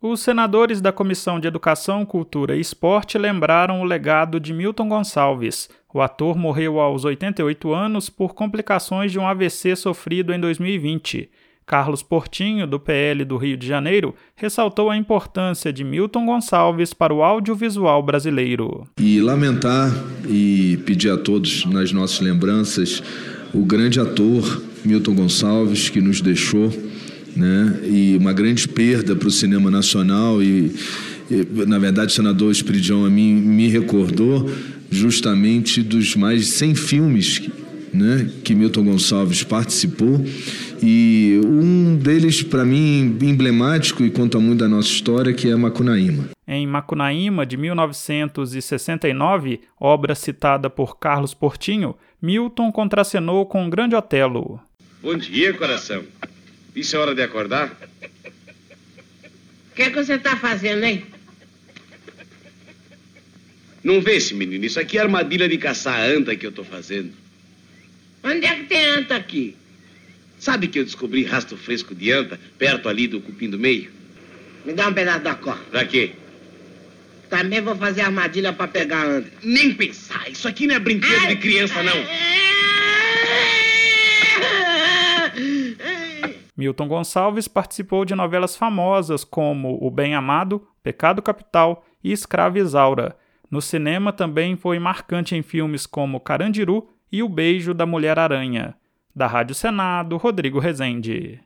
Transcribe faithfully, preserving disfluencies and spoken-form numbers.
Os senadores da Comissão de Educação, Cultura e Esporte lembraram o legado de Milton Gonçalves. O ator morreu aos oitenta e oito anos por complicações de um A V C sofrido em dois mil e vinte. Carlos Portinho, do P L do Rio de Janeiro, ressaltou a importância de Milton Gonçalves para o audiovisual brasileiro. E lamentar e pedir a todos, nas nossas lembranças, o grande ator Milton Gonçalves, que nos deixou, né? E uma grande perda para o cinema nacional. E, e, na verdade, o senador Esperidião a mim me recordou justamente dos mais de cem filmes, né, que Milton Gonçalves participou, e um deles, para mim, emblemático e conta muito da nossa história, que é Macunaíma. Em Macunaíma, de mil novecentos e sessenta e nove, obra citada por Carlos Portinho, Milton contracenou com o Grande Otelo. Bom dia, coração. Isso é hora de acordar? O que é que você está fazendo, hein? Não vê esse menino? Isso aqui é armadilha de caçar anta que eu tô fazendo. Onde é que tem anta aqui? Sabe que eu descobri rastro fresco de anta perto ali do cupim do meio? Me dá um pedaço da corda. Pra quê? Também vou fazer armadilha pra pegar anta. Nem pensar. Isso aqui não é brinquedo de criança, não. Milton Gonçalves participou de novelas famosas como O Bem Amado, Pecado Capital e Escrava Isaura. No cinema também foi marcante em filmes como Carandiru e O Beijo da Mulher-Aranha. Da Rádio Senado, Rodrigo Rezende.